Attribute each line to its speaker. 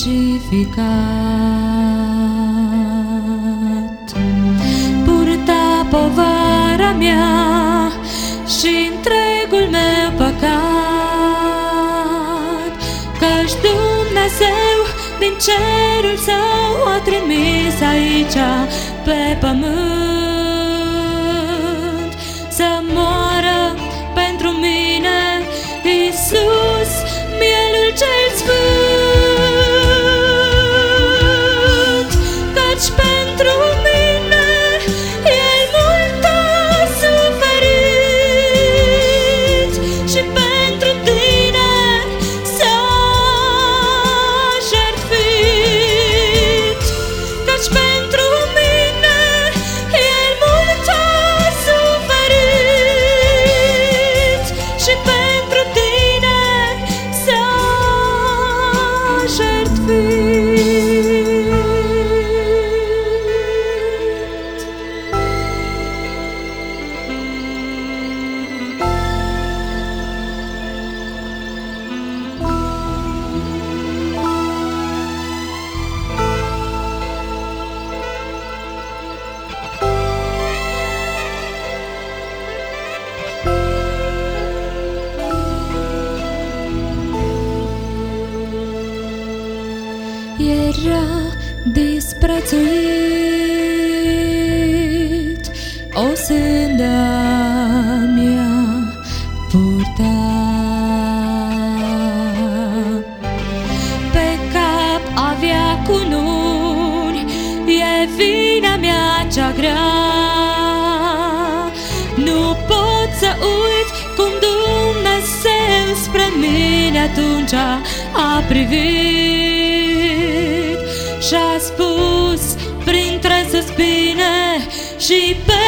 Speaker 1: crucificat. Purta povara mea și întregul meu păcat, căci Dumnezeu din cerul său a trimis aici pe pământ să moară pentru mine, Iisus, mielul cel sfânt. Căci pentru mine El mult a suferit și pentru tine s-a jertfit. Căci pentru mine El mult a suferit și pentru tine s-a jertfit. Era disprețuit, o sânda mea purta. Pe cap avea cununi, e vina mea cea grea. Nu pot să uit cum Dumnezeu spre mine atunci a privit și-a spus printre suspine și pe